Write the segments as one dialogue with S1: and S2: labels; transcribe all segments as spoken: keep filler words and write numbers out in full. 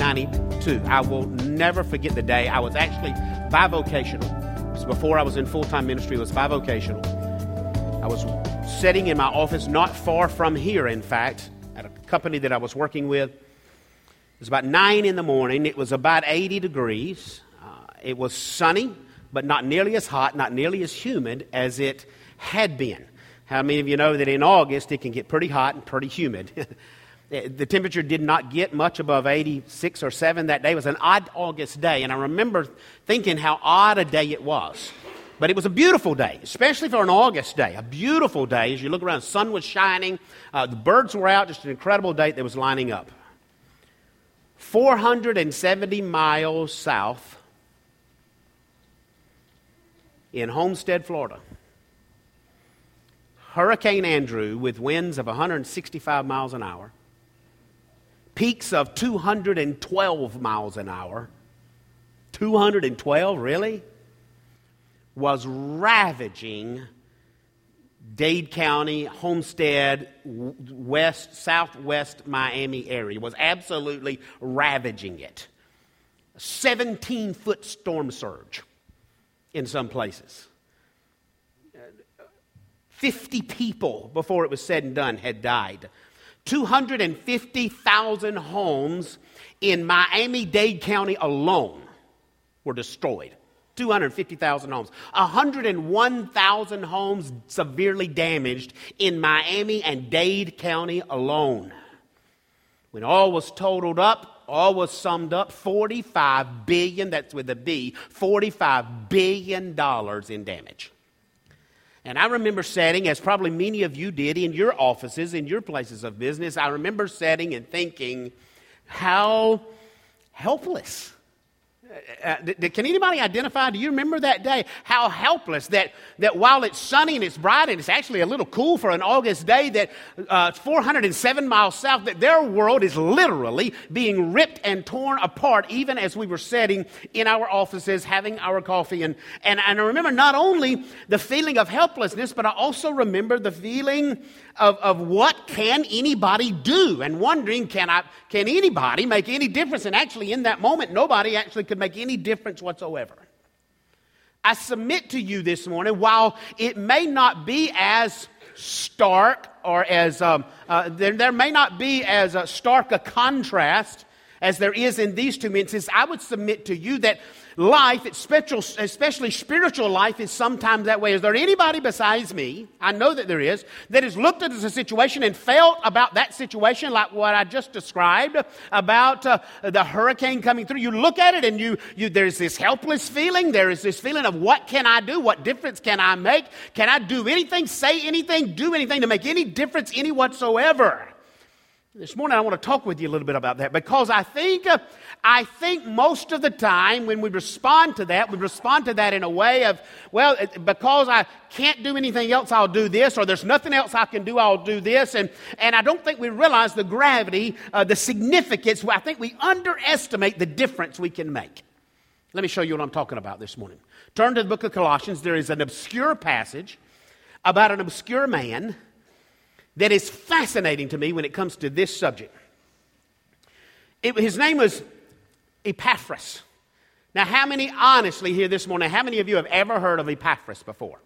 S1: ninety-two. I will never forget the day. I was actually bivocational. It was before I was in full-time ministry. It was bivocational. I was sitting in my office not far from here, in fact, at a company that I was working with. It was about nine in the morning. It was about eighty degrees. Uh, it was sunny, but not nearly as hot, not nearly as humid as it had been. How many of you know that in August it can get pretty hot and pretty humid? The temperature did not get much above eighty-six or seven that day. It was an odd August day, and I remember thinking how odd a day it was. But it was a beautiful day, especially for an August day. A beautiful day. As you look around, the sun was shining, uh, the birds were out, just an incredible day that was lining up. four hundred seventy miles south in Homestead, Florida, Hurricane Andrew, with winds of one hundred sixty-five miles an hour, peaks of two hundred twelve miles an hour, two hundred twelve, really? Was ravaging Dade County, Homestead, west, southwest Miami area. Was absolutely ravaging it. seventeen-foot storm surge in some places. fifty people, before it was said and done, had died. two hundred fifty thousand homes in Miami-Dade County alone were destroyed. two hundred fifty thousand homes. one hundred one thousand homes severely damaged in Miami and Dade County alone. When all was totaled up, all was summed up, forty-five billion dollars, that's with a B, forty-five billion dollars in damage. And I remember sitting, as probably many of you did in your offices, in your places of business, I remember sitting and thinking, how helpless. Uh, th- can anybody identify, do you remember that day? How helpless that, that while it's sunny and it's bright and it's actually a little cool for an August day, that uh, four hundred seven miles south, that their world is literally being ripped and torn apart, even as we were sitting in our offices having our coffee. And, and, and I remember not only the feeling of helplessness, but I also remember the feeling of, of what can anybody do, and wondering, can I, can anybody make any difference? And actually in that moment, nobody actually could make any difference whatsoever. I submit to you this morning, while it may not be as stark or as, um, uh, there, there may not be as uh, stark a contrast as there is in these two instances, I would submit to you that life, especially spiritual life, is sometimes that way. Is there anybody besides me, I know that there is, that has looked at a situation and felt about that situation like what I just described about uh, the hurricane coming through? You look at it and you, you, there's this helpless feeling. There is this feeling of, what can I do? What difference can I make? Can I do anything, say anything, do anything to make any difference any whatsoever? This morning I want to talk with you a little bit about that, because I think uh, I think most of the time when we respond to that, we respond to that in a way of, well, because I can't do anything else, I'll do this, or there's nothing else I can do, I'll do this. And, and I don't think we realize the gravity, uh, the significance. I think we underestimate the difference we can make. Let me show you what I'm talking about this morning. Turn to the book of Colossians. There is an obscure passage about an obscure man that is fascinating to me when it comes to this subject. It, his name was Epaphras. Now, how many, honestly, here this morning, how many of you have ever heard of Epaphras before?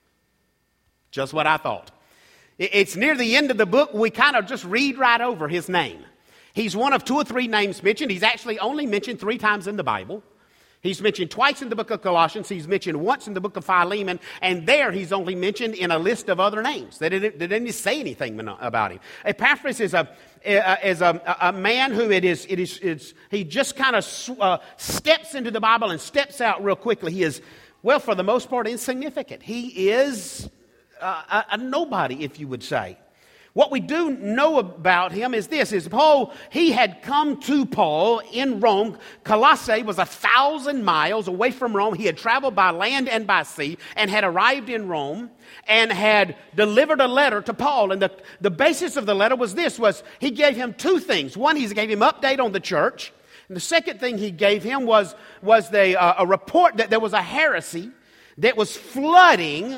S1: Just what I thought. It, it's near the end of the book. We kind of just read right over his name. He's one of two or three names mentioned. He's actually only mentioned three times in the Bible. He's mentioned twice in the book of Colossians. He's mentioned once in the book of Philemon. And there he's only mentioned in a list of other names. They didn't, they didn't say anything about him. Epaphras is a, is a, a man who it is, it is it's, he just kind of uh, steps into the Bible and steps out real quickly. He is, well, for the most part, insignificant. He is a, a nobody, if you would say. What we do know about him is this, is Paul, he had come to Paul in Rome. Colossae was a thousand miles away from Rome. He had traveled by land and by sea and had arrived in Rome and had delivered a letter to Paul. And the, the basis of the letter was this, was he gave him two things. One, he gave him update on the church. And the second thing he gave him was, was the, uh, a report that there was a heresy that was flooding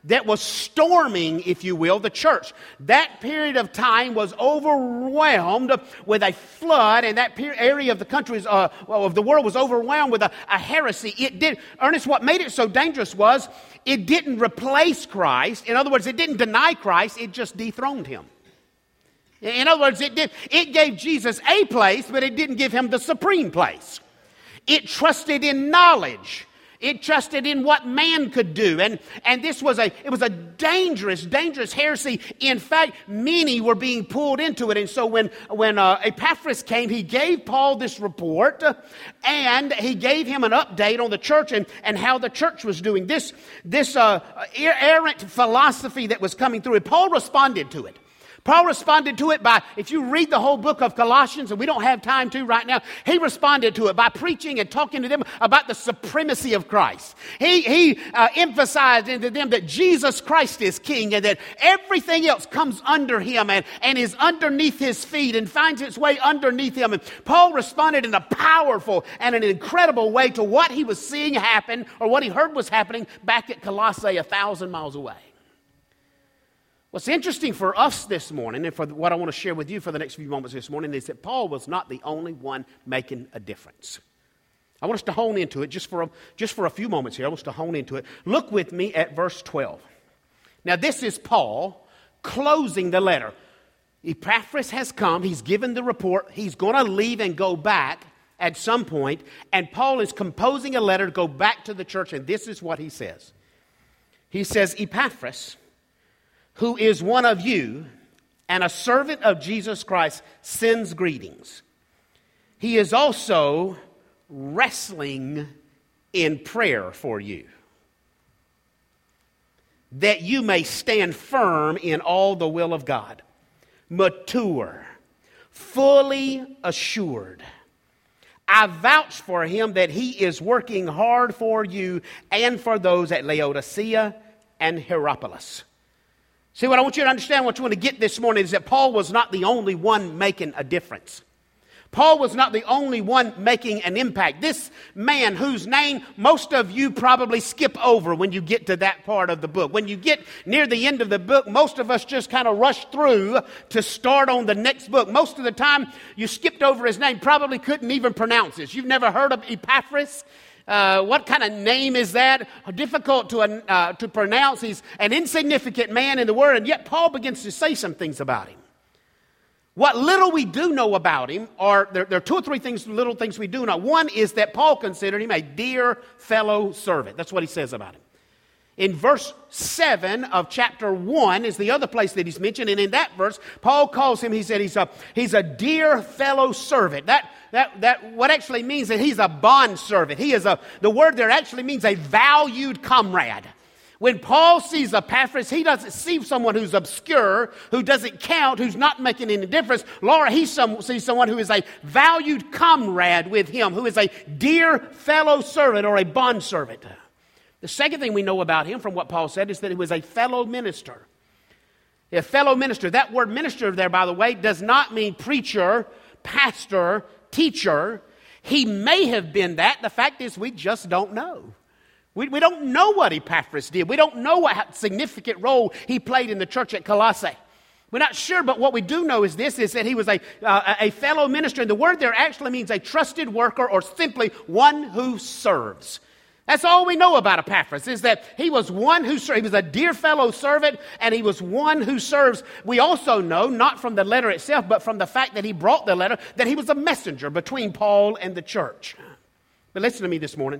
S1: that was storming, if you will, the church. That period of time was overwhelmed with a flood, and that per- area of the country, was, uh, of the world was overwhelmed with a, a heresy. It did, Ernest, what made it so dangerous was it didn't replace Christ. In other words, it didn't deny Christ, it just dethroned him. In other words, it did, it gave Jesus a place, but it didn't give him the supreme place. It trusted in knowledge. It trusted in what man could do. And, and this was a, it was a dangerous, dangerous heresy. In fact, many were being pulled into it. And so when, when uh, Epaphras came, he gave Paul this report uh, and he gave him an update on the church and, and how the church was doing. This, this uh, errant philosophy that was coming through it, Paul responded to it. Paul responded to it by, if you read the whole book of Colossians, and we don't have time to right now, he responded to it by preaching and talking to them about the supremacy of Christ. He, he uh, emphasized into them that Jesus Christ is king and that everything else comes under him and, and is underneath his feet and finds its way underneath him. And Paul responded in a powerful and an incredible way to what he was seeing happen or what he heard was happening back at Colossae a thousand miles away. What's interesting for us this morning, and for what I want to share with you for the next few moments this morning, is that Paul was not the only one making a difference. I want us to hone into it just for a, just for a few moments here. I want us to hone into it. Look with me at verse twelve. Now, this is Paul closing the letter. Epaphras has come. He's given the report. He's going to leave and go back at some point, and Paul is composing a letter to go back to the church, and this is what he says. He says, Epaphras, who is one of you and a servant of Jesus Christ, sends greetings. He is also wrestling in prayer for you, that you may stand firm in all the will of God, mature, fully assured. I vouch for him that he is working hard for you and for those at Laodicea and Hierapolis. See, what I want you to understand, what you want to get this morning is that Paul was not the only one making a difference. Paul was not the only one making an impact. This man whose name most of you probably skip over when you get to that part of the book. When you get near the end of the book, most of us just kind of rush through to start on the next book. Most of the time, you skipped over his name, probably couldn't even pronounce it. You've never heard of Epaphras? Uh, what kind of name is that? Difficult to, uh, to pronounce. He's an insignificant man in the Word, and yet Paul begins to say some things about him. What little we do know about him, are there, there are two or three things, little things we do know. One is that Paul considered him a dear fellow servant. That's what he says about him. In verse seven of chapter one is the other place that he's mentioned. And in that verse, Paul calls him, he said he's a, he's a dear fellow servant. That, that, that what actually means that he's a bond servant. He is a, the word there actually means a valued comrade. When Paul sees Epaphras, he doesn't see someone who's obscure, who doesn't count, who's not making any difference. Laura, he some, sees someone who is a valued comrade with him, who is a dear fellow servant or a bond servant. The second thing we know about him from what Paul said is that he was a fellow minister. A fellow minister. That word minister there, by the way, does not mean preacher, pastor, teacher. He may have been that. The fact is we just don't know. We, we don't know what Epaphras did. We don't know what significant role he played in the church at Colossae. We're not sure, but what we do know is this, is that he was a, uh, a fellow minister. And the word there actually means a trusted worker or simply one who serves. That's all we know about Epaphras, is that he was one who served. He was a dear fellow servant, and he was one who serves. We also know, not from the letter itself, but from the fact that he brought the letter, that he was a messenger between Paul and the church. But listen to me this morning.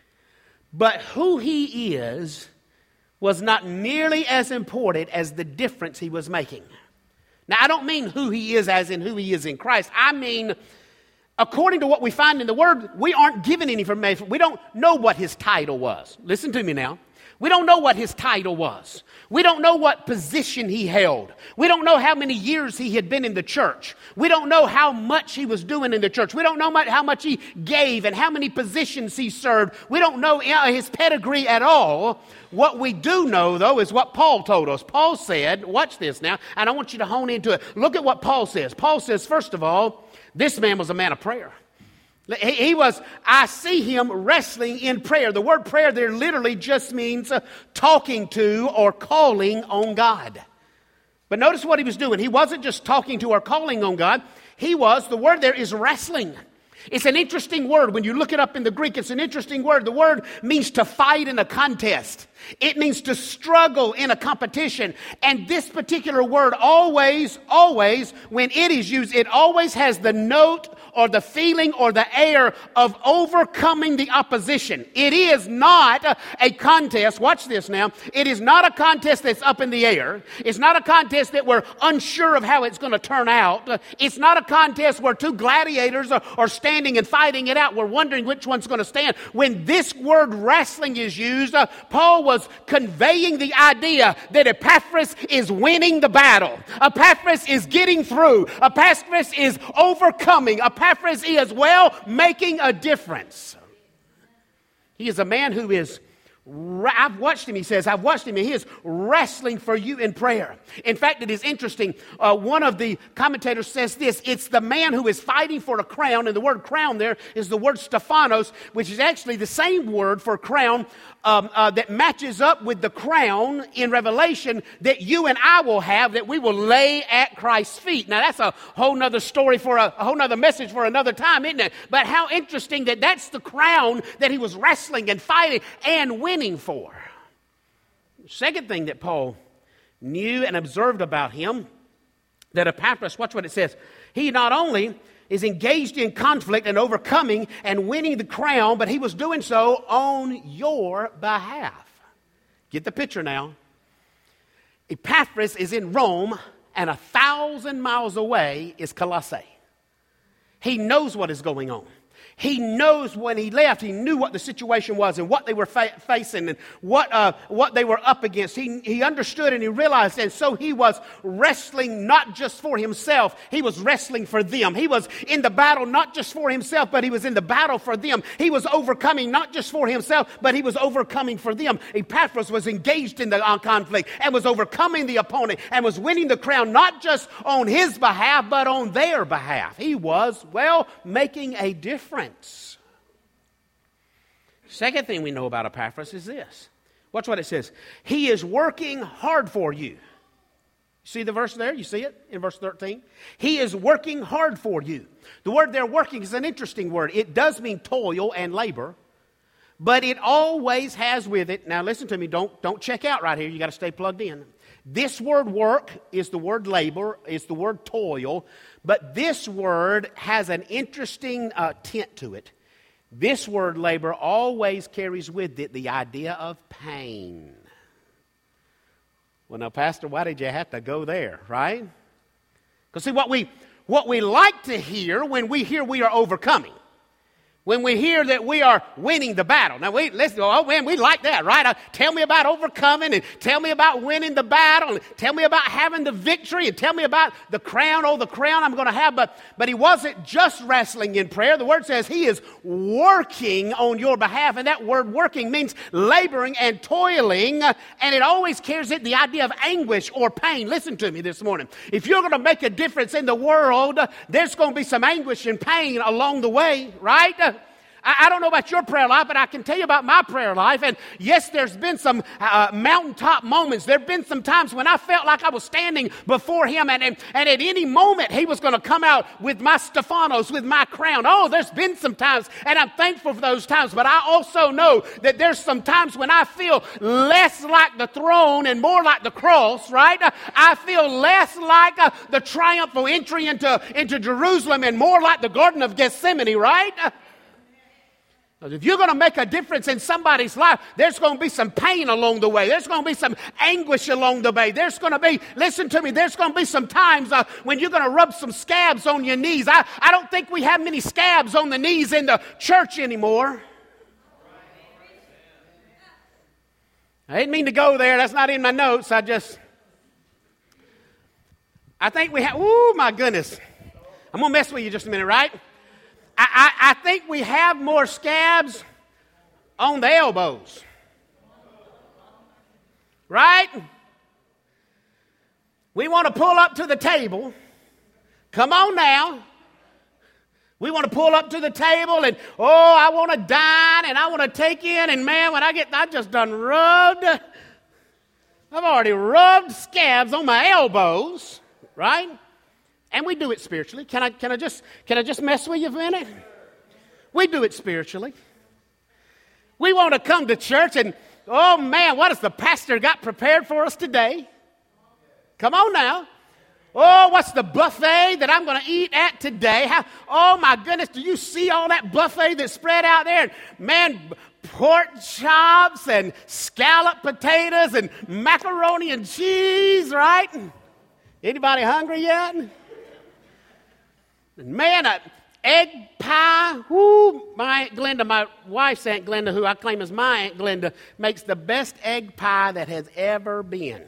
S1: But who he is was not nearly as important as the difference he was making. Now, I don't mean who he is as in who he is in Christ. I mean, according to what we find in the Word, we aren't given any information. We don't know what his title was. Listen to me now. We don't know what his title was. We don't know what position he held. We don't know how many years he had been in the church. We don't know how much he was doing in the church. We don't know how much he gave and how many positions he served. We don't know his pedigree at all. What we do know, though, is what Paul told us. Paul said, watch this now, and I want you to hone into it. Look at what Paul says. Paul says, first of all, this man was a man of prayer. He, he was, I see him wrestling in prayer. The word prayer there literally just means uh, talking to or calling on God. But notice what he was doing. He wasn't just talking to or calling on God. He was, the word there is wrestling. It's an interesting word. When you look it up in the Greek, it's an interesting word. The word means to fight in a contest. It means to struggle in a competition. And this particular word always, always, when it is used, it always has the note or the feeling or the air of overcoming the opposition. It is not a contest. Watch this now. It is not a contest that's up in the air. It's not a contest that we're unsure of how it's going to turn out. It's not a contest where two gladiators are, are standing and fighting it out. We're wondering which one's going to stand. When this word wrestling is used, uh, Paul was conveying the idea that Epaphras is winning the battle. Epaphras is getting through. Epaphras is overcoming. Epaphras is, well, making a difference. He is a man who is, I've watched him, he says, I've watched him, and he is wrestling for you in prayer. In fact, it is interesting. Uh, one of the commentators says this, it's the man who is fighting for a crown, and the word crown there is the word Stephanos, which is actually the same word for crown um, uh, that matches up with the crown in Revelation that you and I will have, that we will lay at Christ's feet. Now, that's a whole nother story for a, a whole nother message for another time, isn't it? But how interesting that that's the crown that he was wrestling and fighting and winning for. Second thing that Paul knew and observed about him, that Epaphras, watch what it says, he not only is engaged in conflict and overcoming and winning the crown, but he was doing so on your behalf. Get the picture now. Epaphras is in Rome, and a thousand miles away is Colossae. He knows what is going on. He knows when he left, he knew what the situation was and what they were fa- facing and what uh, what they were up against. He, he understood and he realized, and so he was wrestling not just for himself, he was wrestling for them. He was in the battle not just for himself, but he was in the battle for them. He was overcoming not just for himself, but he was overcoming for them. Epaphras was engaged in the uh, conflict and was overcoming the opponent and was winning the crown not just on his behalf, but on their behalf. He was, well, making a difference. Second thing we know about Epaphras is this. Watch what it says. He is working hard for you. See the verse there? You see it in verse thirteen? He is working hard for you. The word there, working, is an interesting word. It does mean toil and labor, but it always has with it, now listen to me, don't, don't check out right here. You got to stay plugged in. This word work is the word labor, is the word toil, but this word has an interesting uh, tint to it. This word labor always carries with it the idea of pain. Well, now, Pastor, why did you have to go there, right? Because see, what we, what we like to hear when we hear we are overcoming, when we hear that we are winning the battle. Now, we listen, oh man, we like that, right? Uh, tell me about overcoming, and tell me about winning the battle, and tell me about having the victory, and tell me about the crown, oh, the crown I'm going to have. But, but he wasn't just wrestling in prayer. The word says he is working on your behalf, and that word working means laboring and toiling, uh, and it always carries it the idea of anguish or pain. Listen to me this morning. If you're going to make a difference in the world, uh, there's going to be some anguish and pain along the way, right? Uh, I don't know about your prayer life, but I can tell you about my prayer life. And yes, there's been some uh, mountaintop moments. There have been some times when I felt like I was standing before him, and, and, and at any moment he was going to come out with my Stephanos, with my crown. Oh, there's been some times, and I'm thankful for those times. But I also know that there's some times when I feel less like the throne and more like the cross, right? I feel less like uh, the triumphal entry into, into Jerusalem and more like the Garden of Gethsemane, right? If you're going to make a difference in somebody's life, there's going to be some pain along the way. There's going to be some anguish along the way. There's going to be, listen to me, there's going to be some times uh, when you're going to rub some scabs on your knees. I, I don't think we have many scabs on the knees in the church anymore. I didn't mean to go there. That's not in my notes. I just, I think we have, oh my goodness. I'm going to mess with you just a minute, right? I, I, I think we have more scabs on the elbows. Right? We want to pull up to the table. Come on now. We want to pull up to the table and, oh, I want to dine and I want to take in. And man, when I get, I just done rubbed, I've already rubbed scabs on my elbows, right? And we do it spiritually. Can I, can I just, can I just mess with you for a minute? We do it spiritually. We want to come to church and, oh man, what has the pastor got prepared for us today? Come on now. Oh, what's the buffet that I'm going to eat at today? How, oh, my goodness, do you see all that buffet that's spread out there? And, man, pork chops and scalloped potatoes and macaroni and cheese, right? Anybody hungry yet? Man, an egg pie. Whoo, my Aunt Glenda, my wife's Aunt Glenda, who I claim is my Aunt Glenda, makes the best egg pie that has ever been.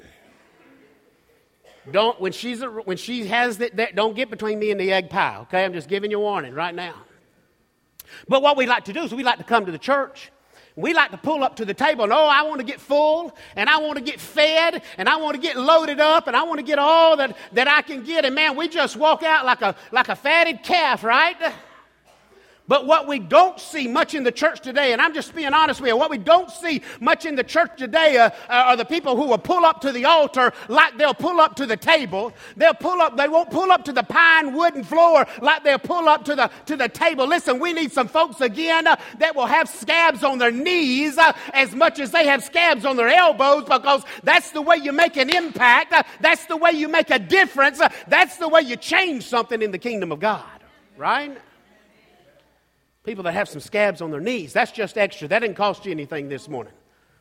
S1: Don't when she's when she has that, that, don't get between me and the egg pie. Okay, I'm just giving you a warning right now. But what we like to do is we like to come to the church. We like to pull up to the table and, oh, I want to get full and I want to get fed and I want to get loaded up and I want to get all that, that I can get. And man, we just walk out like a like a fatted calf, right? But what we don't see much in the church today, and I'm just being honest with you, what we don't see much in the church today uh, are the people who will pull up to the altar like they'll pull up to the table. They'll pull up, they won't pull up to the pine wooden floor like they'll pull up to the to the table. Listen, we need some folks again uh, that will have scabs on their knees uh, as much as they have scabs on their elbows, because that's the way you make an impact. Uh, that's the way you make a difference. Uh, that's the way you change something in the kingdom of God, right? People that have some scabs on their knees, that's just extra. That didn't cost you anything this morning.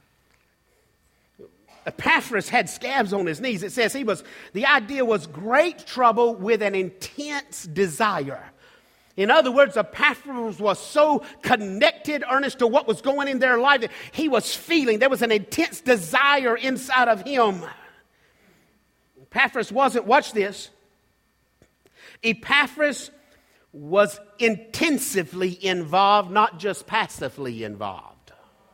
S1: Epaphras had scabs on his knees. It says he was, the idea was great trouble with an intense desire. In other words, Epaphras was so connected, earnest to what was going in their life that he was feeling. There was an intense desire inside of him. Epaphras wasn't, watch this, Epaphras was intensively involved, not just passively involved.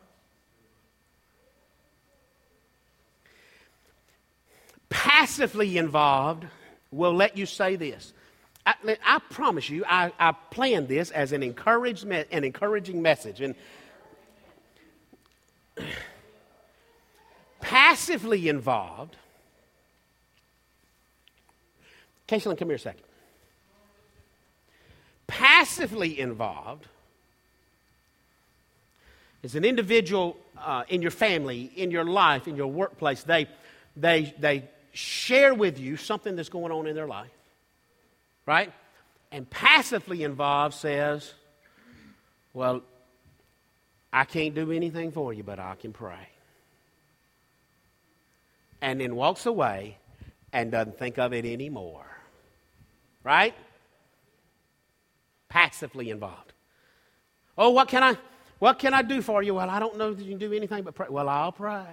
S1: Passively involved will let you say this. I, I promise you, I, I planned this as an, encouragement, an encouraging message. And passively involved. Caitlin, come here a second. Passively involved is an individual uh, in your family, in your life, in your workplace. They, they, they share with you something that's going on in their life, right? And passively involved says, well, I can't do anything for you, but I can pray. And then walks away and doesn't think of it anymore, right? Passively involved. Oh, what can I, what can I do for you? Well, I don't know that you can do anything but pray. Well, I'll pray.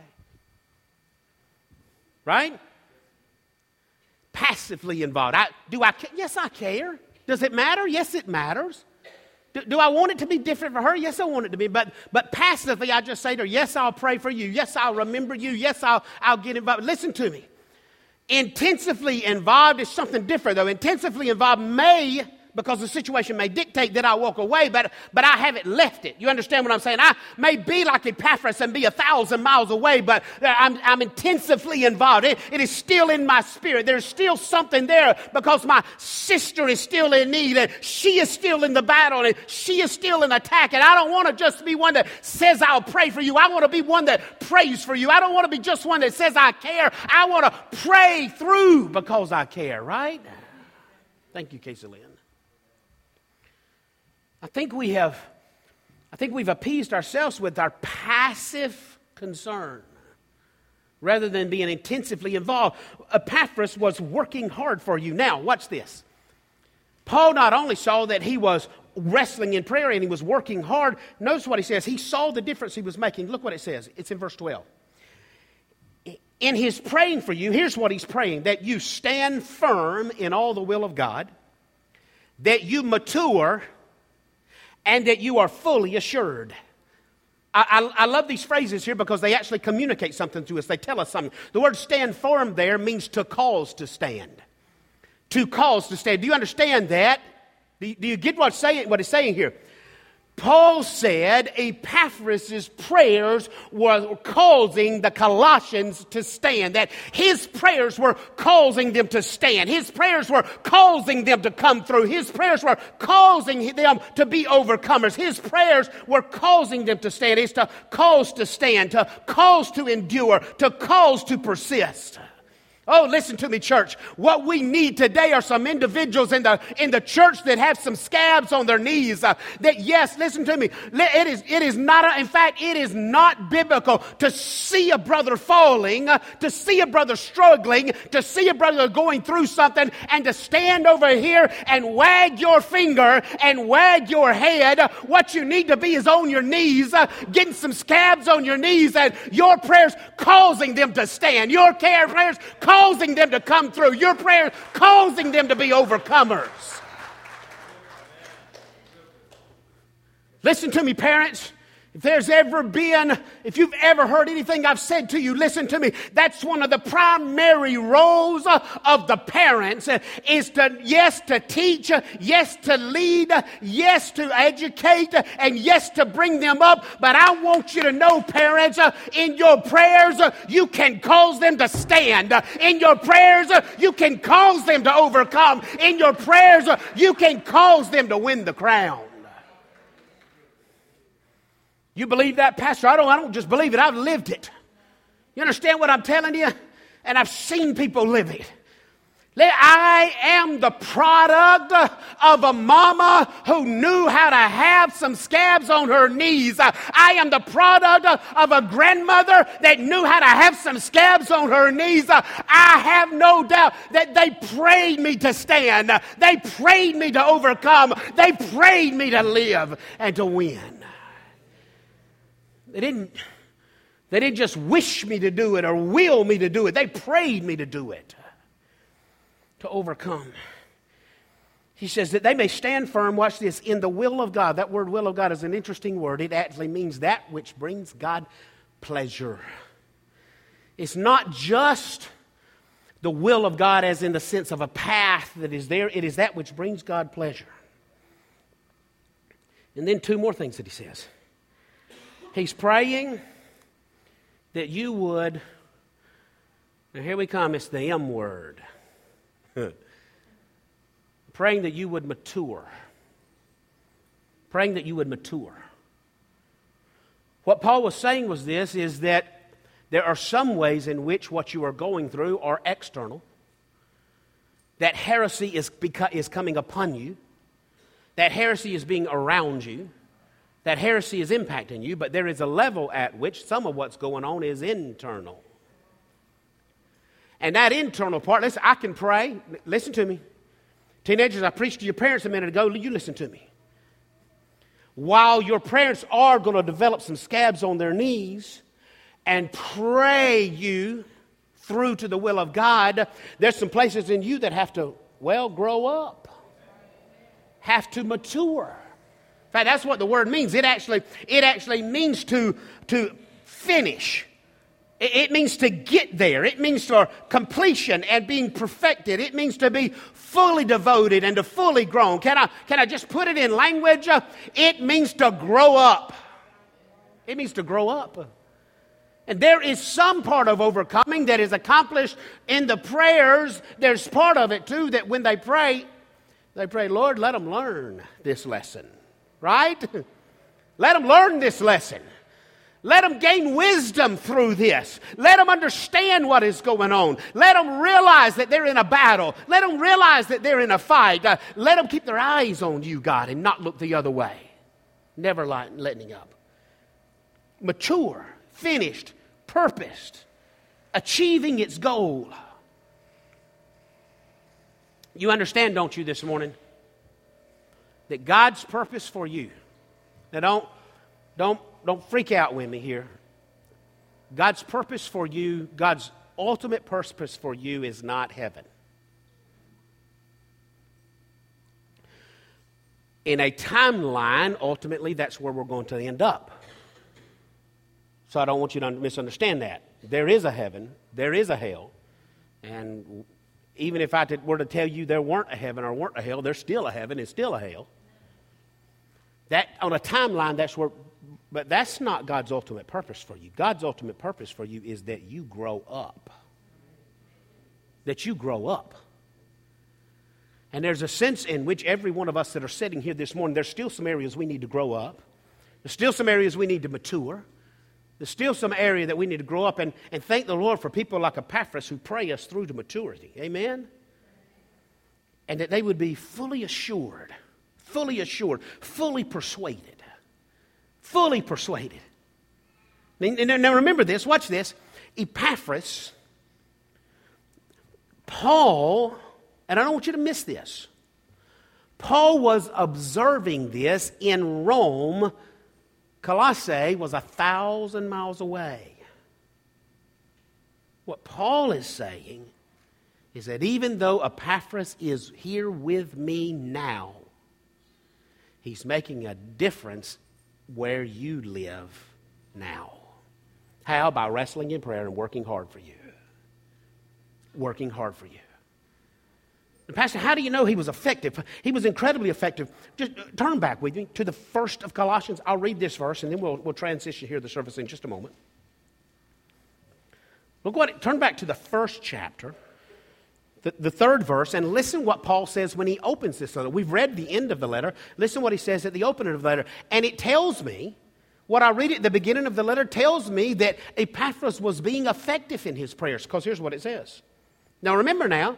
S1: Right? Passively involved. I, do I? Yes, I care. Does it matter? Yes, it matters. Do, do I want it to be different for her? Yes, I want it to be. But but passively, I just say to her, yes, I'll pray for you. Yes, I'll remember you. Yes, I'll I'll get involved. Listen to me. Intensively involved is something different, though. Intensively involved may, because the situation may dictate that I walk away, but, but I haven't left it. You understand what I'm saying? I may be like Epaphras and be a thousand miles away, but I'm, I'm intensively involved. It, it is still in my spirit. There's still something there because my sister is still in need and she is still in the battle and she is still in attack. And I don't want to just be one that says I'll pray for you. I want to be one that prays for you. I don't want to be just one that says I care. I want to pray through because I care, right? Thank you, Casey Lynn. I think we have, I think we've appeased ourselves with our passive concern rather than being intensively involved. Epaphras was working hard for you. Now, watch this. Paul not only saw that he was wrestling in prayer and he was working hard. Notice what he says. He saw the difference he was making. Look what it says. It's in verse twelve. In his praying for you, here's what he's praying: that you stand firm in all the will of God, that you mature, and that you are fully assured. I, I, I love these phrases here because they actually communicate something to us. They tell us something. The word stand firm there means to cause to stand. To cause to stand. Do you understand that? Do you, do you get what's saying, what he's saying here? Paul said Epaphras' prayers were causing the Colossians to stand, that his prayers were causing them to stand. His prayers were causing them to come through. His prayers were causing them to be overcomers. His prayers were causing them to stand. It's to cause to stand, to cause to endure, to cause to persist. Oh, listen to me, church. What we need today are some individuals in the in the church that have some scabs on their knees. Uh, that yes, listen to me. It is it is not. A, in fact, it is not biblical to see a brother falling, uh, to see a brother struggling, to see a brother going through something, and to stand over here and wag your finger and wag your head. Uh, what you need to be is on your knees, uh, getting some scabs on your knees, and your prayers causing them to stand. Your care prayers. Causing them to come through. Your prayers causing them to be overcomers. Listen to me, parents. If there's ever been, if you've ever heard anything I've said to you, listen to me. That's one of the primary roles of the parents is to, yes, to teach, yes, to lead, yes, to educate, and yes, to bring them up. But I want you to know, parents, in your prayers, you can cause them to stand. In your prayers, you can cause them to overcome. In your prayers, you can cause them to win the crown. You believe that, Pastor? I don't, I don't just believe it. I've lived it. You understand what I'm telling you? And I've seen people live it. I am the product of a mama who knew how to have some scabs on her knees. I am the product of a grandmother that knew how to have some scabs on her knees. I have no doubt that they prayed me to stand. They prayed me to overcome. They prayed me to live and to win. They didn't, they didn't just wish me to do it or will me to do it. They prayed me to do it, to overcome. He says that they may stand firm, watch this, in the will of God. That word will of God is an interesting word. It actually means that which brings God pleasure. It's not just the will of God as in the sense of a path that is there. It is that which brings God pleasure. And then two more things that he says. He's praying that you would, now here we come, it's the M word. Praying that you would mature. Praying that you would mature. What Paul was saying was this, is that there are some ways in which what you are going through are external. That heresy is, beca- is coming upon you. That heresy is being around you. That heresy is impacting you, but there is a level at which some of what's going on is internal. And that internal part, listen, I can pray. Listen to me. Teenagers, I preached to your parents a minute ago. You listen to me. While your parents are going to develop some scabs on their knees and pray you through to the will of God, there's some places in you that have to, well, grow up. Have to mature. In fact, that's what the word means. It actually, it actually means to, to finish. It, it means to get there. It means for completion and being perfected. It means to be fully devoted and to fully grown. Can I, can I just put it in language? It means to grow up. It means to grow up. And there is some part of overcoming that is accomplished in the prayers. There's part of it, too, that when they pray, they pray, Lord, let them learn this lesson. Right? Let them learn this lesson. Let them gain wisdom through this. Let them understand what is going on. Let them realize that they're in a battle. Let them realize that they're in a fight. Uh, let them keep their eyes on you, God, and not look the other way. Never letting up. Mature, finished, purposed, achieving its goal. You understand, don't you, this morning? That God's purpose for you. Now don't, don't, don't freak out with me here. God's purpose for you, God's ultimate purpose for you is not heaven. In a timeline, ultimately, that's where we're going to end up. So I don't want you to misunderstand that. There is a heaven, there is a hell, and Even if I were to tell you there weren't a heaven or weren't a hell, there's still a heaven and still a hell. That, on a timeline, that's where, but that's not God's ultimate purpose for you. God's ultimate purpose for you is that you grow up. That you grow up. And there's a sense in which every one of us that are sitting here this morning, there's still some areas we need to grow up. There's still some areas we need to mature. There's still some area that we need to grow up. And, and thank the Lord for people like Epaphras who pray us through to maturity. Amen? And that they would be fully assured, fully assured, fully persuaded. Fully persuaded. Now, now remember this, watch this. Epaphras, Paul... And I don't want you to miss this. Paul was observing this in Rome. Colossae was a thousand miles away. What Paul is saying is that even though Epaphras is here with me now, he's making a difference where you live now. How? By wrestling in prayer and working hard for you. Working hard for you. And Pastor, how do you know he was effective? He was incredibly effective. Just turn back with me to the first of Colossians. I'll read this verse and then we'll, we'll transition here to the service in just a moment. Look what, turn back to the first chapter, the, the third verse, and listen what Paul says when he opens this letter. We've read the end of the letter. Listen what he says at the opening of the letter. And it tells me, what I read at the beginning of the letter tells me that Epaphras was being effective in his prayers. Because here's what it says. Now remember now,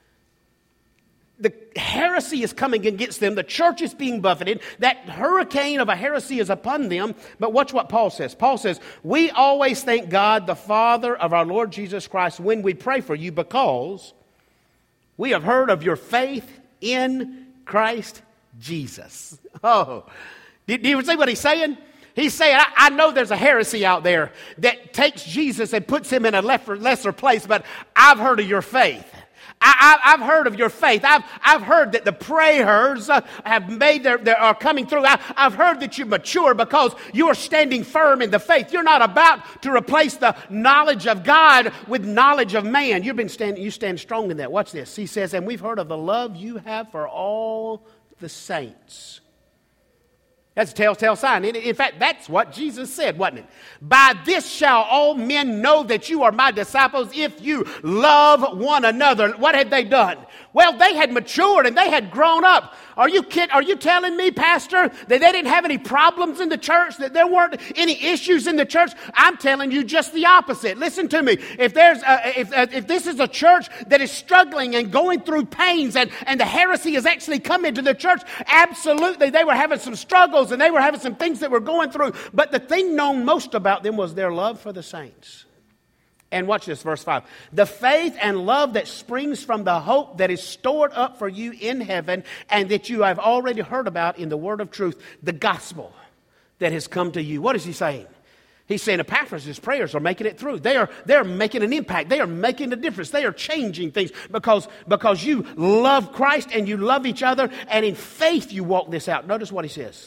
S1: the heresy is coming against them. The church is being buffeted. That hurricane of a heresy is upon them. But watch what Paul says. Paul says, we always thank God, the Father of our Lord Jesus Christ, when we pray for you, because we have heard of your faith in Christ Jesus. Oh, do you see what he's saying? He's saying, I, I know there's a heresy out there that takes Jesus and puts him in a lesser, lesser place, but I've heard of your faith. I, I, I've heard of your faith. I've, I've heard that the prayers uh, have made their, their are coming through. I, I've heard that you mature because you are standing firm in the faith. You're not about to replace the knowledge of God with knowledge of man. You've been standing, you stand strong in that. Watch this. He says, and we've heard of the love you have for all the saints. That's a telltale sign. In, in fact, that's what Jesus said, wasn't it? By this shall all men know that you are my disciples if you love one another. What had they done? Well, they had matured and they had grown up. Are you kid? Are you telling me, Pastor, that they didn't have any problems in the church, that there weren't any issues in the church? I'm telling you just the opposite. Listen to me. If there's a, if if this is a church that is struggling and going through pains, and and the heresy has actually come into the church, absolutely, they were having some struggles and they were having some things that were going through. But the thing known most about them was their love for the saints. And watch this, verse five. The faith and love that springs from the hope that is stored up for you in heaven and that you have already heard about in the word of truth, the gospel that has come to you. What is he saying? He's saying Epaphras' prayers are making it through. They are, they're making an impact. They are making a difference. They are changing things because, because you love Christ and you love each other, and in faith you walk this out. Notice what he says.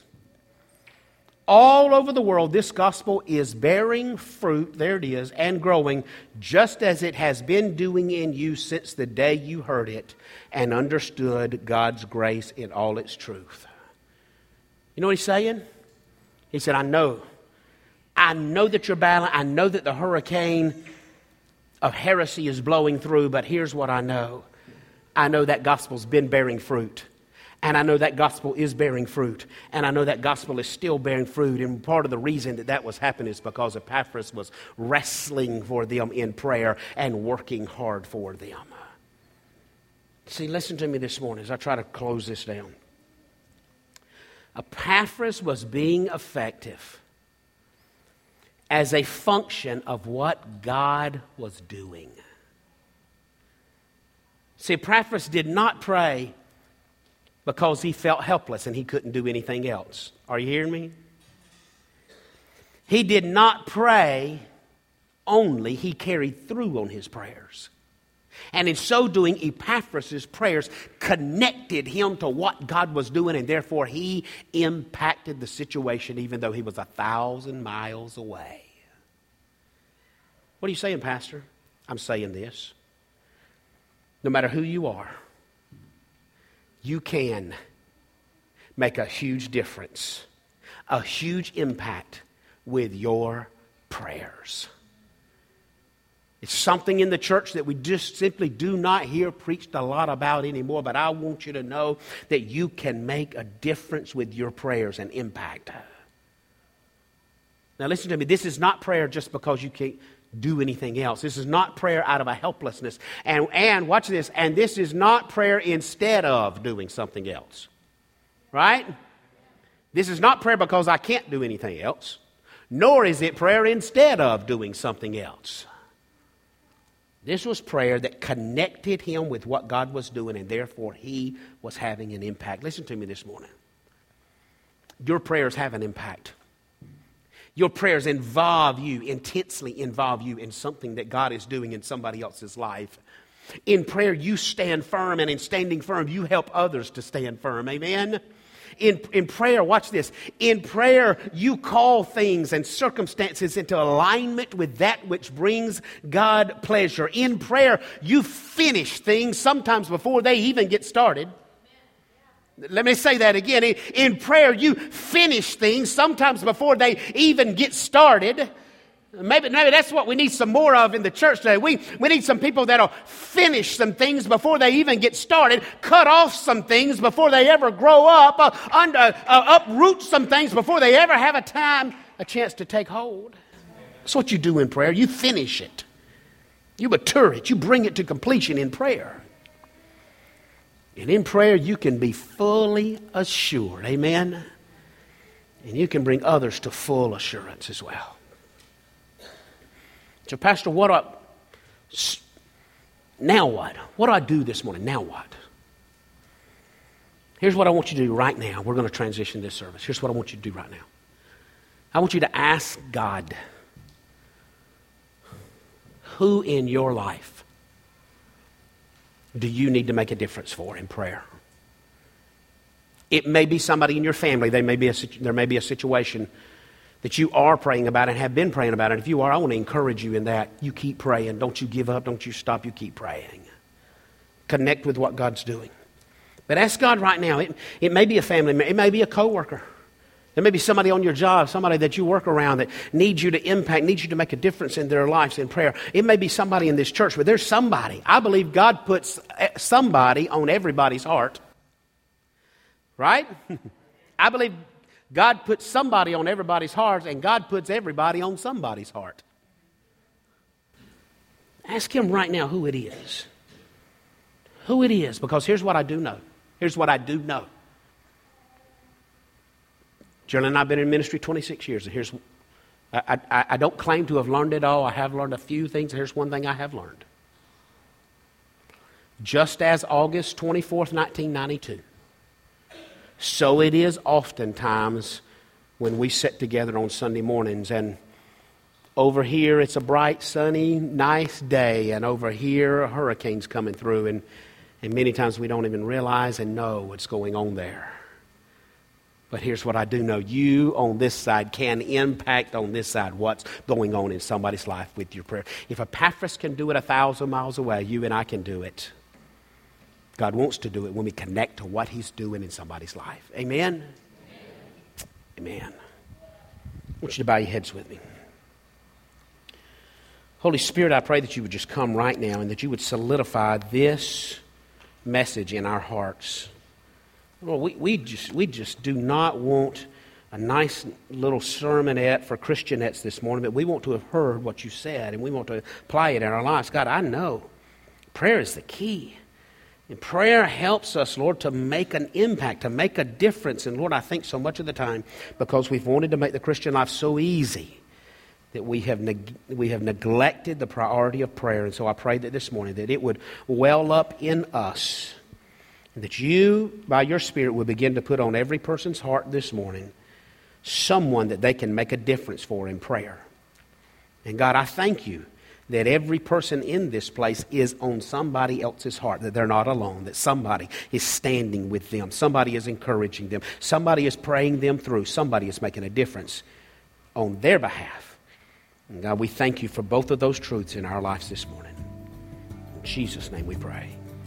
S1: All over the world, this gospel is bearing fruit, there it is, and growing, just as it has been doing in you since the day you heard it and understood God's grace in all its truth. You know what he's saying? He said, I know. I know that you're battling. I know that the hurricane of heresy is blowing through, but here's what I know. I know that gospel's been bearing fruit. And I know that gospel is bearing fruit. And I know that gospel is still bearing fruit. And part of the reason that that was happening is because Epaphras was wrestling for them in prayer and working hard for them. See, listen to me this morning as I try to close this down. Epaphras was being effective as a function of what God was doing. See, Epaphras did not pray because he felt helpless and he couldn't do anything else. Are you hearing me? He did not pray only, he carried through on his prayers. And in so doing, Epaphras' prayers connected him to what God was doing, and therefore he impacted the situation even though he was a thousand miles away. What are you saying, Pastor? I'm saying this. no matter who you are, you can make a huge difference, a huge impact with your prayers. It's something in the church that we just simply do not hear preached a lot about anymore, but I want you to know that you can make a difference with your prayers and impact. Now listen to me, this is not prayer just because you can't do anything else. This is not prayer out of a helplessness. And, and watch this, and this is not prayer instead of doing something else. Right? This is not prayer because I can't do anything else, nor is it prayer instead of doing something else. This was prayer that connected him with what God was doing, and therefore he was having an impact. Listen to me this morning. Your prayers have an impact. Your prayers involve you, intensely involve you in something that God is doing in somebody else's life. In prayer, you stand firm, and in standing firm, you help others to stand firm. Amen? In, in prayer, watch this. In prayer, you call things and circumstances into alignment with that which brings God pleasure. In prayer, you finish things sometimes before they even get started. Let me say that again. In, in prayer, you finish things sometimes before they even get started. Maybe, maybe that's what we need some more of in the church today. We, we need some people that'll finish some things before they even get started, cut off some things before they ever grow up, uh, under, uh, uproot some things before they ever have a time, a chance to take hold. That's what you do in prayer. You finish it. You mature it. You bring it to completion in prayer. And in prayer, you can be fully assured. Amen? And you can bring others to full assurance as well. So, Pastor, what do I, now what? What do I do this morning? Now what? Here's what I want you to do right now. We're going to transition this service. Here's what I want you to do right now. I want you to ask God, who in your life do you need to make a difference for in prayer? It may be somebody in your family. There may be a, there may be a situation that you are praying about and have been praying about. And if you are, I want to encourage you in that. You keep praying. Don't you give up. Don't you stop. You keep praying. Connect with what God's doing. But ask God right now. It, it may be a family member. It may be a coworker. There may be somebody on your job, somebody that you work around that needs you to impact, needs you to make a difference in their lives in prayer. It may be somebody in this church, but there's somebody. I believe God puts somebody on everybody's heart. Right? I believe God puts somebody on everybody's heart, and God puts everybody on somebody's heart. Ask him right now who it is. Who it is, because here's what I do know. Here's what I do know. Jerry and I have been in ministry twenty-six years, and here's, I, I, I don't claim to have learned it all. I have learned a few things. Here's one thing I have learned. Just as August twenty-fourth, nineteen ninety-two, so it is oftentimes when we sit together on Sunday mornings, and over here it's a bright, sunny, nice day, and over here a hurricane's coming through, and, and many times we don't even realize and know what's going on there. But here's what I do know. You on this side can impact on this side what's going on in somebody's life with your prayer. If Epaphras can do it a thousand miles away, you and I can do it. God wants to do it when we connect to what he's doing in somebody's life. Amen? Amen. Amen. I want you to bow your heads with me. Holy Spirit, I pray that you would just come right now and that you would solidify this message in our hearts. Well, we, we, just, we just do not want a nice little sermonette for Christianettes this morning, but we want to have heard what you said, and we want to apply it in our lives. God, I know prayer is the key. And prayer helps us, Lord, to make an impact, to make a difference. And Lord, I think so much of the time, because we've wanted to make the Christian life so easy, that we have neg- we have neglected the priority of prayer. And so I pray that this morning that it would well up in us, and that you, by your Spirit, will begin to put on every person's heart this morning someone that they can make a difference for in prayer. And God, I thank you that every person in this place is on somebody else's heart, that they're not alone, that somebody is standing with them, somebody is encouraging them, somebody is praying them through, somebody is making a difference on their behalf. And God, we thank you for both of those truths in our lives this morning. In Jesus' name we pray.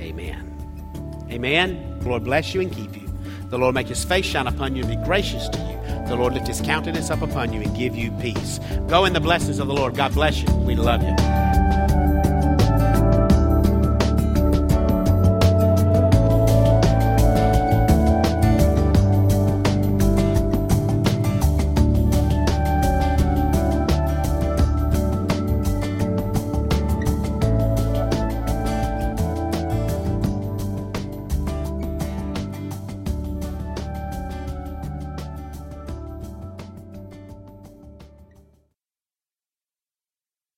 S1: Amen. Amen. The Lord bless you and keep you. The Lord make his face shine upon you and be gracious to you. The Lord lift his countenance up upon you and give you peace. Go in the blessings of the Lord. God bless you. We love you.